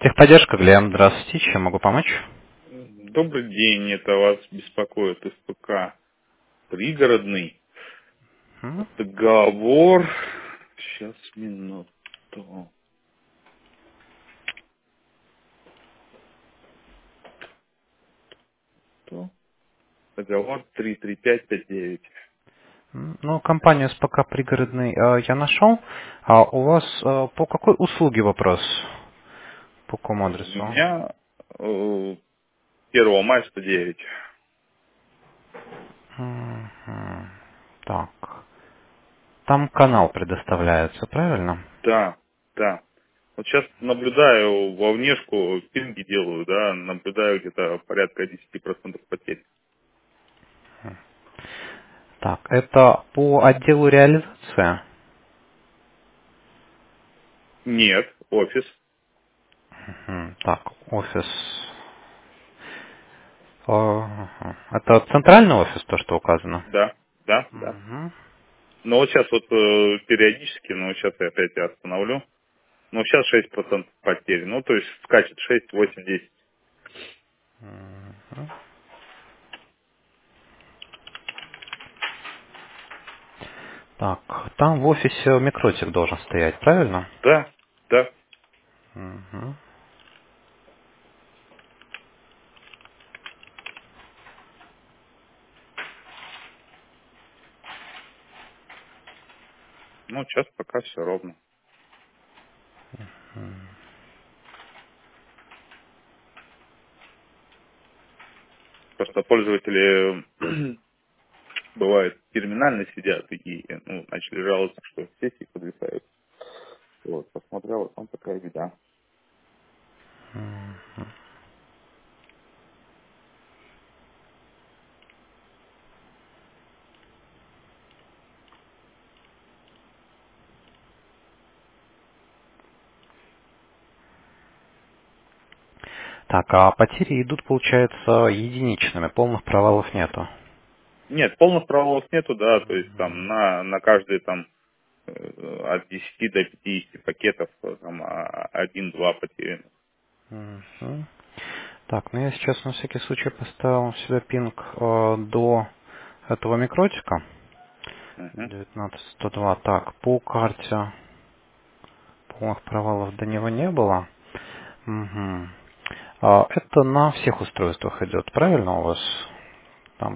Техподдержка, Глеб, здравствуйте, чем могу помочь? Добрый день, это вас беспокоит СПК Пригородный. М? Договор. Сейчас, минуту. Договор 33559. Ну, компанию СПК «Пригородный» я нашел. А у вас по какой услуге вопрос? По какому У адресу? меня 1 мая 109. Мгм. Так. Там канал предоставляется, правильно? Да, да. Вот сейчас наблюдаю во внешку, пинги делаю, да, наблюдаю где-то порядка 10% потерь. Так, это по отделу реализации? Нет, офис. Так, офис. Это центральный офис, то, что указано? Да, да, да. Мгм. Но вот сейчас вот периодически, но вот сейчас я опять остановлю. Ну, сейчас 6% потерь. Ну, то есть скачет 6, 8, 10. Так, там в офисе микротик должен стоять, правильно? Да, да. Мгм. Ну, сейчас пока все ровно. Просто пользователи, бывает, терминально сидят и ну, начали жаловаться, что сессии подвисают. Вот, посмотрел, вот там такая беда. Так, а потери идут, получается, единичными, полных провалов нету. Нет, полных провалов нету, да, то есть там на каждый там от 10 до 50 пакетов там 1-2 потеряны. Мгм. Так, ну я сейчас на всякий случай поставил себе пинг до этого микротика. Мгм. 19102. Так, по карте полных провалов до него не было. Мгм. Это на всех устройствах идет, правильно у вас? Там.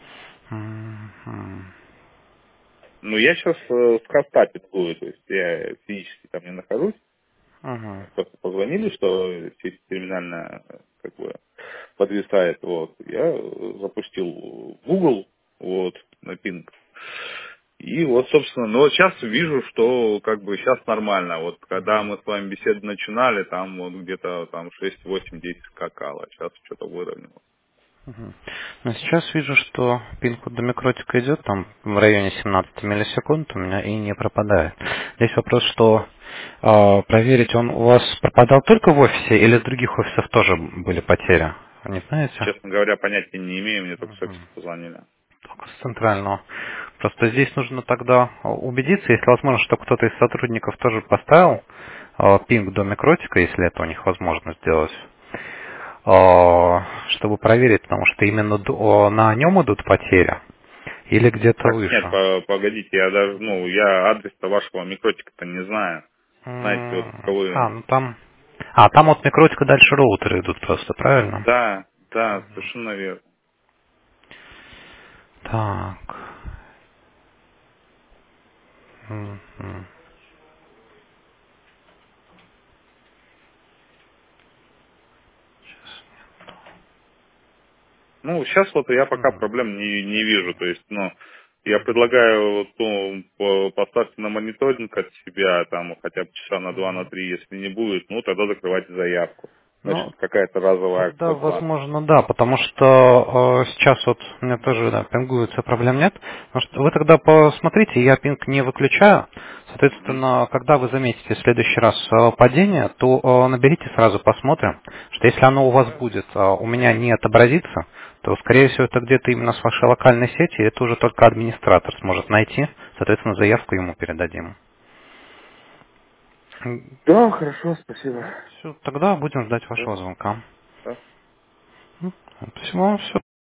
Мгм. Ну, я сейчас с Кастапингую, то есть я физически там не нахожусь. Мгм. Просто позвонили, что сеть терминально как бы подвисает. Вот. Я запустил Google вот, на Ping. И вот, собственно, ну вот сейчас вижу, что как бы сейчас нормально. Вот когда мы с вами беседу начинали, там вот где-то там 6, 8, 10 скакало. Сейчас что-то выровнялось. Мгм. Но сейчас вижу, что пин-код до микротика идет там в районе 17 миллисекунд у меня и не пропадает. Здесь вопрос, что проверить, он у вас пропадал только в офисе или в других офисах тоже были потери? Не знаете? Честно говоря, понятия не имею, мне только с офиса Мгм. позвонили. Только с центрального. Просто здесь нужно тогда убедиться, если возможно, что кто-то из сотрудников тоже поставил пинг до микротика, если это у них возможно сделать. Чтобы проверить, потому что именно на нем идут потери или где-то Так, нет, выше. погодите, я даже, ну, я адрес-то вашего микротика-то не знаю. Знаете, вот каковы. Ну там... там от микротика дальше роутеры идут просто, правильно? Да, да, совершенно верно. Так. Мгм. Ну, сейчас вот я пока Мгм. проблем не вижу. То есть, ну, я предлагаю, вот, ну, поставьте на мониторинг от себя, там, хотя бы часа на 2, на 3, если не будет, ну, тогда закрывайте заявку. Значит, Ну, какая-то разовая тогда, акция платы. возможно, да, потому что сейчас вот у меня тоже да, пингуется, проблем нет. Потому что вы тогда посмотрите, я пинг не выключаю. Мгм. Соответственно, когда вы заметите в следующий раз падение, то наберите сразу, посмотрим. Что если оно у вас будет, у меня не отобразится, то, скорее всего, это где-то именно с вашей локальной сети, и это уже только администратор сможет найти, соответственно, заявку ему передадим. Да, хорошо, спасибо. Все, тогда будем ждать Да, вашего звонка. да. Всего, все.